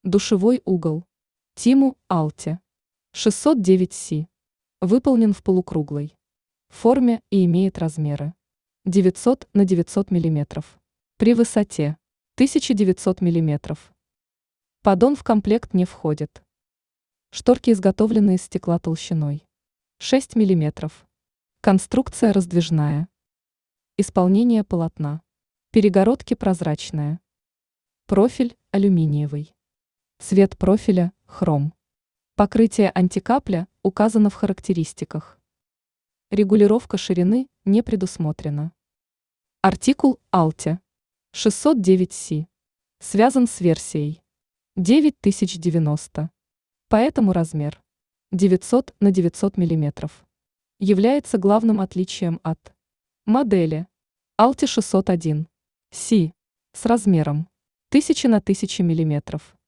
Душевой угол. Тиму Алти. 609С. Выполнен в полукруглой форме и имеет размеры 900 на 900 мм. При высоте 1900 мм. Поддон в комплект не входит. Шторки изготовлены из стекла толщиной 6 мм. Конструкция раздвижная. Исполнение полотна. Перегородки прозрачная. Профиль алюминиевый. Цвет профиля – хром. Покрытие антикапля указано в характеристиках. Регулировка ширины не предусмотрена. Артикул Alti 609С связан с версией 9090, поэтому размер 900 на 900 мм является главным отличием от модели Alti 601С с размером 1000 на 1000 мм.